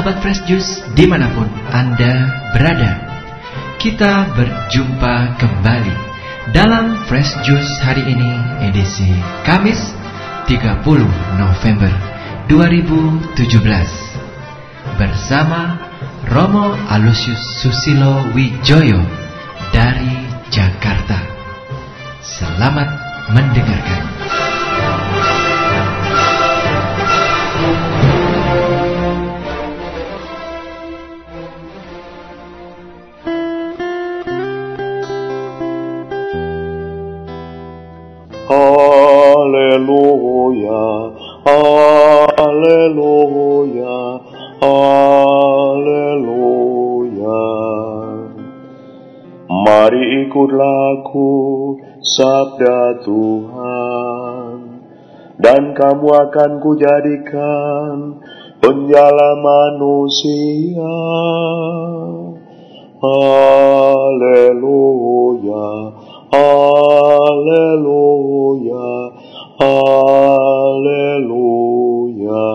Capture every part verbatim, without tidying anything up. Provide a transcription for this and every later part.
Sahabat Fresh Juice dimanapun Anda berada, kita berjumpa kembali dalam Fresh Juice hari ini, edisi Kamis tiga puluh November dua ribu tujuh belas, bersama Romo Alusius Susilo Wijoyo dari Jakarta. Selamat mendengarkan. Haleluya, haleluya, haleluya. Mari ikutlah aku, sabda Tuhan, dan kamu akan kujadikan penjala manusia. Haleluya, haleluya, haleluya.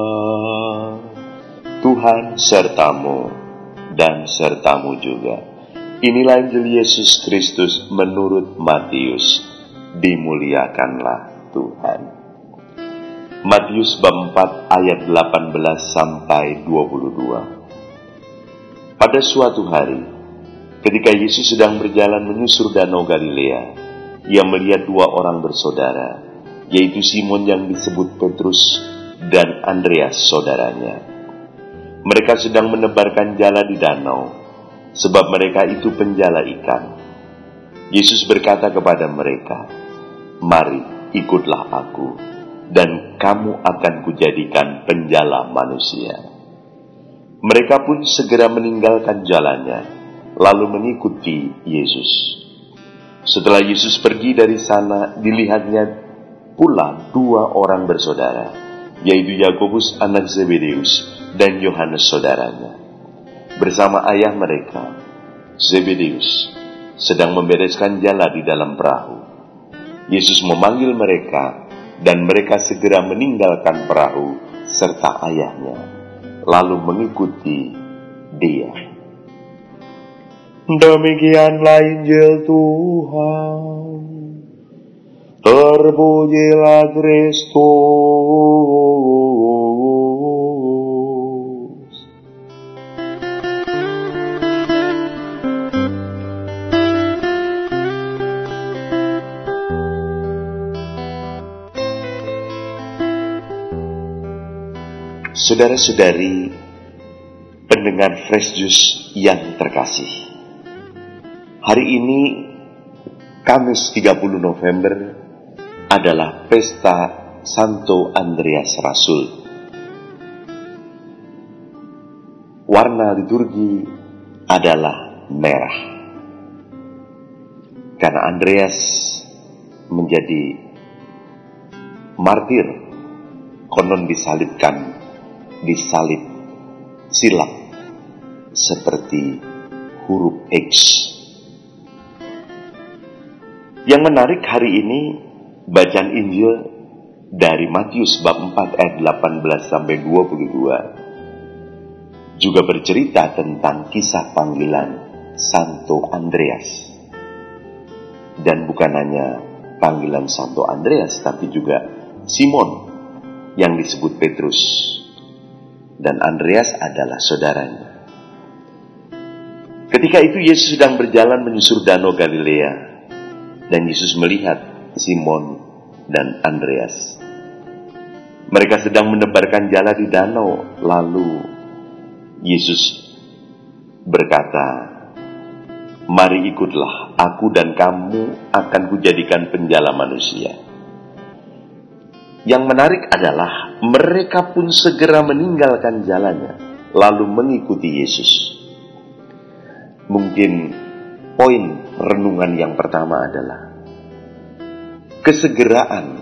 Tuhan sertamu dan sertamu juga. Inilah Injil Yesus Kristus menurut Matius. Dimuliakanlah Tuhan. Matius bab empat ayat delapan belas sampai dua puluh dua. Pada suatu hari, ketika Yesus sedang berjalan menyusur danau Galilea, ia melihat dua orang bersaudara, yaitu Simon yang disebut Petrus dan Andreas saudaranya. Mereka sedang menebarkan jala di danau, sebab mereka itu penjala ikan. Yesus berkata kepada mereka, "Mari, ikutlah aku, dan kamu akan kujadikan penjala manusia." Mereka pun segera meninggalkan jalannya, lalu mengikuti Yesus. Setelah Yesus pergi dari sana, dilihatnya pula dua orang bersaudara, yaitu Yakobus anak Zebedeus dan Yohanes saudaranya. Bersama ayah mereka, Zebedeus, sedang membereskan jala di dalam perahu. Yesus memanggil mereka, dan mereka segera meninggalkan perahu serta ayahnya, lalu mengikuti Dia. Demikianlah Injil Tuhan. Terpujilah Kristus. Saudara-saudari pendengar Fresh Juice yang terkasih, hari ini Kamis tiga puluh November adalah pesta Santo Andreas Rasul. Warna liturgi adalah merah, karena Andreas menjadi martir, konon disalibkan, disalib silap seperti huruf X. Yang menarik hari ini, bacaan Injil dari Matius bab empat ayat delapan belas sampai dua puluh dua juga bercerita tentang kisah panggilan Santo Andreas. Dan bukan hanya panggilan Santo Andreas, tapi juga Simon yang disebut Petrus, dan Andreas adalah saudaranya. Ketika itu Yesus sedang berjalan menyusur danau Galilea, dan Yesus melihat Simon dan Andreas. Mereka sedang menebarkan jala di danau. Lalu Yesus berkata, "Mari ikutlah aku, dan kamu akan kujadikan penjala manusia." Yang menarik adalah mereka pun segera meninggalkan jalannya, lalu mengikuti Yesus. Mungkin poin renungan yang pertama adalah kesegeraan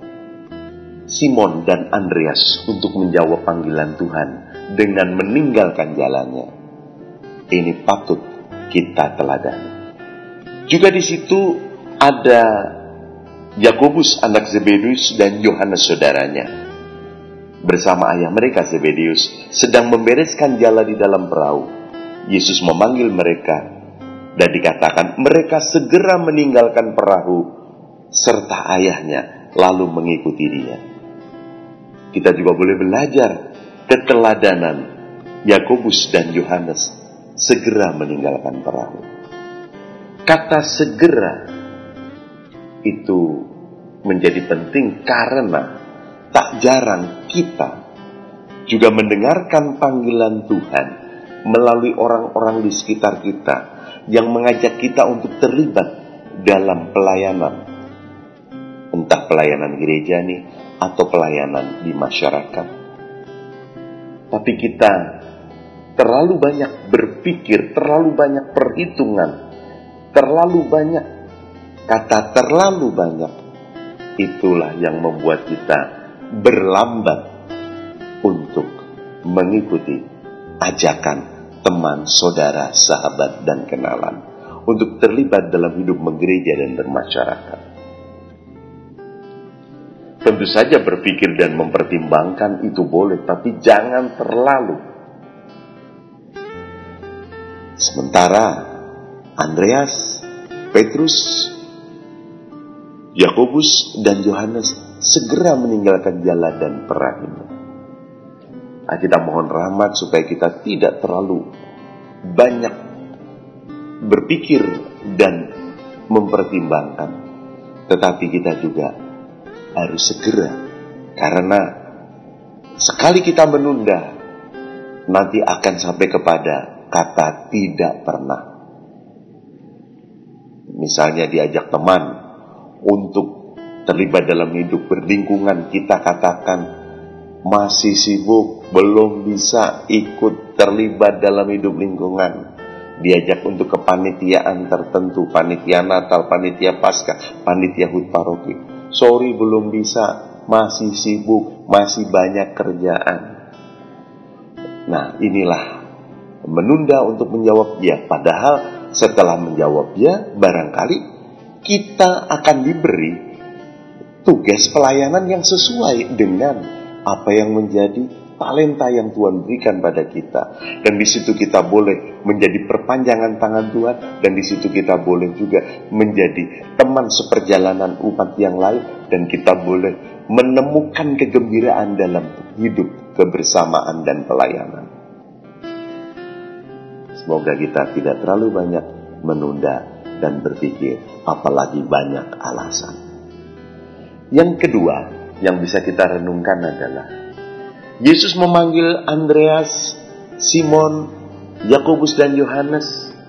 Simon dan Andreas untuk menjawab panggilan Tuhan dengan meninggalkan jalannya. Ini patut kita teladani. Juga di situ ada Yakobus anak Zebedeus dan Yohanes saudaranya. bersama ayah mereka Zebedeus sedang membereskan jala di dalam perahu. Yesus memanggil mereka dan dikatakan mereka segera meninggalkan perahu serta ayahnya lalu mengikuti dia. Kita juga boleh belajar keteladanan Yakobus dan Yohanes segera meninggalkan perahu. Kata segera itu menjadi penting karena tak jarang kita juga mendengarkan panggilan Tuhan melalui orang-orang di sekitar kita yang mengajak kita untuk terlibat dalam pelayanan. Entah pelayanan gereja nih atau pelayanan di masyarakat. Tapi kita terlalu banyak berpikir, terlalu banyak perhitungan, terlalu banyak kata terlalu banyak. Itulah yang membuat kita berlambat untuk mengikuti ajakan teman, saudara, sahabat, dan kenalan untuk terlibat dalam hidup menggereja dan bermasyarakat. Tentu saja berpikir dan mempertimbangkan itu boleh, tapi jangan terlalu. Sementara Andreas, Petrus, Yakobus, dan Yohanes segera meninggalkan jala dan perahunya. Nah, kita mohon rahmat supaya kita tidak terlalu banyak berpikir dan mempertimbangkan, tetapi kita juga harus segera, karena sekali kita menunda nanti akan sampai kepada kata tidak pernah. Misalnya diajak teman untuk terlibat dalam hidup berlingkungan, kita katakan masih sibuk, belum bisa ikut terlibat dalam hidup lingkungan. Diajak untuk kepanitiaan tertentu, panitia Natal, panitia Paskah, panitia Hut Paroki. Sorry, belum bisa, masih sibuk, masih banyak kerjaan. Nah, inilah menunda untuk menjawab ya. Padahal setelah menjawab ya, barangkali kita akan diberi tugas pelayanan yang sesuai dengan apa yang menjadi talenta yang Tuhan berikan pada kita. Dan di situ kita boleh menjadi perpanjangan tangan Tuhan, dan di situ kita boleh juga menjadi teman seperjalanan umat yang lain, dan kita boleh menemukan kegembiraan dalam hidup kebersamaan dan pelayanan. Semoga kita tidak terlalu banyak menunda dan berpikir, apalagi banyak alasan. Yang kedua yang bisa kita renungkan adalah Yesus memanggil Andreas, Simon, Yakobus, dan Yohanes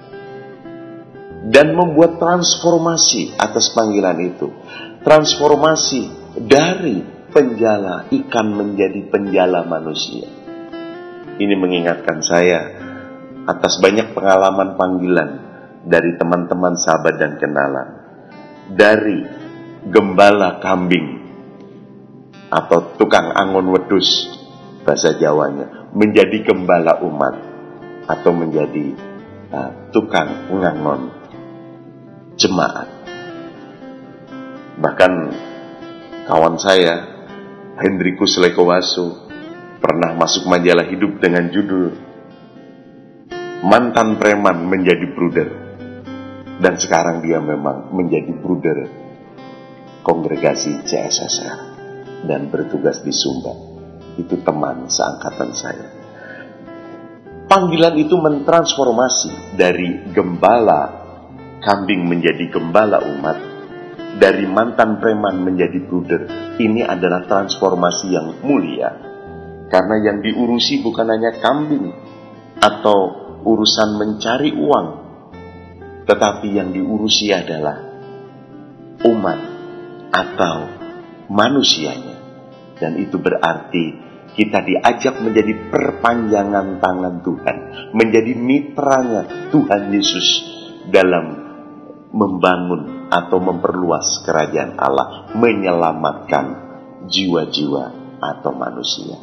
dan membuat transformasi atas panggilan itu. Transformasi dari penjala ikan menjadi penjala manusia. Ini mengingatkan saya atas banyak pengalaman panggilan dari teman-teman, sahabat, dan kenalan. Dari gembala kambing atau tukang angon wedus bahasa Jawanya menjadi gembala umat atau menjadi uh, tukang ngangon jemaat. Bahkan kawan saya Hendrikus Lekowaso pernah masuk majalah Hidup dengan judul Mantan Preman Menjadi Bruder, dan sekarang dia memang menjadi bruder kongregasi C S S R dan bertugas di Sumba. Itu teman seangkatan saya. Panggilan itu mentransformasi dari gembala kambing menjadi gembala umat, dari mantan preman menjadi bruder. Ini adalah transformasi yang mulia, karena yang diurusi bukan hanya kambing atau urusan mencari uang, tetapi yang diurusi adalah umat atau manusianya. Dan itu berarti kita diajak menjadi perpanjangan tangan Tuhan, menjadi mitranya Tuhan Yesus dalam membangun atau memperluas kerajaan Allah, menyelamatkan jiwa-jiwa atau manusia.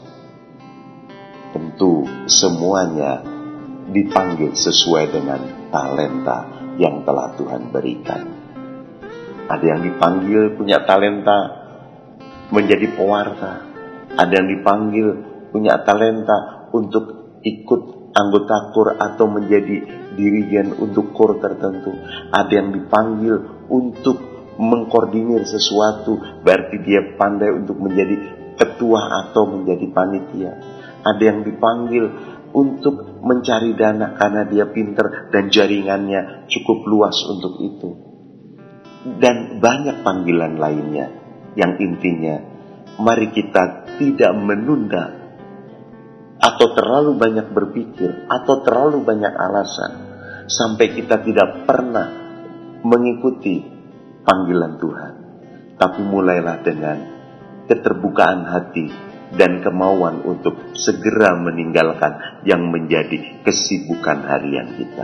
Tentu semuanya dipanggil sesuai dengan talenta yang telah Tuhan berikan. Ada yang dipanggil punya talenta menjadi pewarta, Ada yang dipanggil punya talenta untuk ikut anggota kur atau menjadi dirigen untuk kur tertentu. Ada yang dipanggil untuk mengkoordinir sesuatu, berarti dia pandai untuk menjadi ketua atau menjadi panitia. Ada yang dipanggil untuk mencari dana karena dia pinter dan jaringannya cukup luas untuk itu. Dan banyak panggilan lainnya yang intinya mari kita tidak menunda atau terlalu banyak berpikir atau terlalu banyak alasan sampai kita tidak pernah mengikuti panggilan Tuhan. Tapi mulailah dengan keterbukaan hati dan kemauan untuk segera meninggalkan yang menjadi kesibukan harian kita.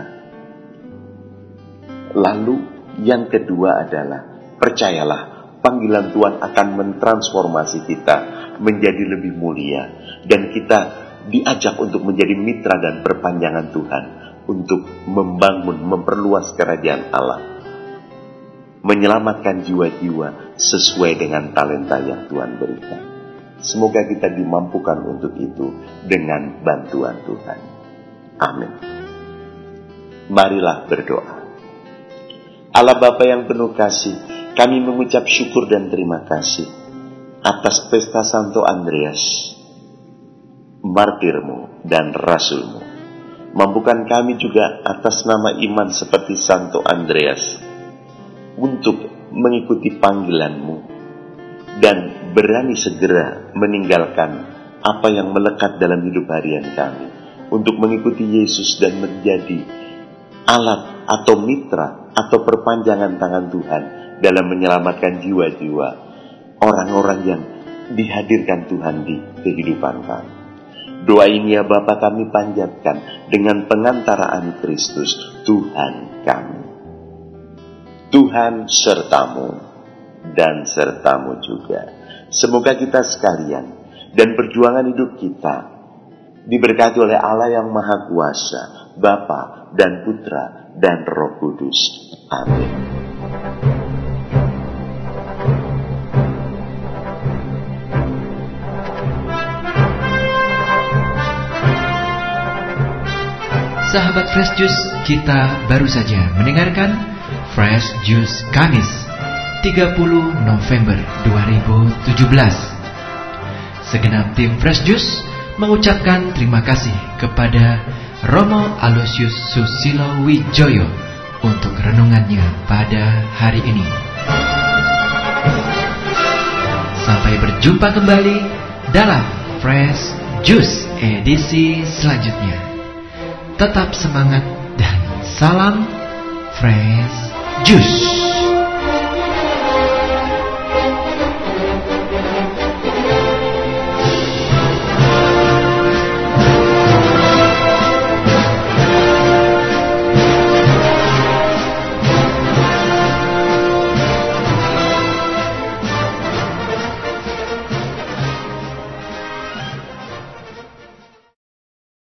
Lalu yang kedua adalah percayalah panggilan Tuhan akan mentransformasi kita menjadi lebih mulia, dan kita diajak untuk menjadi mitra dan perpanjangan Tuhan untuk membangun, memperluas kerajaan Allah, menyelamatkan jiwa-jiwa sesuai dengan talenta yang Tuhan berikan. Semoga kita dimampukan untuk itu dengan bantuan Tuhan. Amin. Marilah berdoa. Allah Bapa yang penuh kasih, kami mengucap syukur dan terima kasih atas pesta Santo Andreas, martirmu dan rasulmu. Mampukan kami juga atas nama iman seperti Santo Andreas untuk mengikuti panggilanmu dan berani segera meninggalkan apa yang melekat dalam hidup harian kami untuk mengikuti Yesus dan menjadi alat atau mitra atau perpanjangan tangan Tuhan dalam menyelamatkan jiwa-jiwa orang-orang yang dihadirkan Tuhan di kehidupan kami. Doa ini ya Bapa kami panjatkan dengan pengantaraan Kristus Tuhan kami. Tuhan sertamu dan sertamu juga. Semoga kita sekalian dan perjuangan hidup kita diberkati oleh Allah yang Maha Kuasa, Bapa dan Putra dan Roh Kudus. Amin. Sahabat Fresh Juice, kita baru saja mendengarkan Fresh Juice Kamis tiga puluh November dua ribu tujuh belas. Segenap tim Fresh Juice mengucapkan terima kasih kepada Romo Aloysius Susilo Wijoyo untuk renungannya pada hari ini. Sampai berjumpa kembali dalam Fresh Juice edisi selanjutnya. Tetap semangat dan salam Fresh Juice.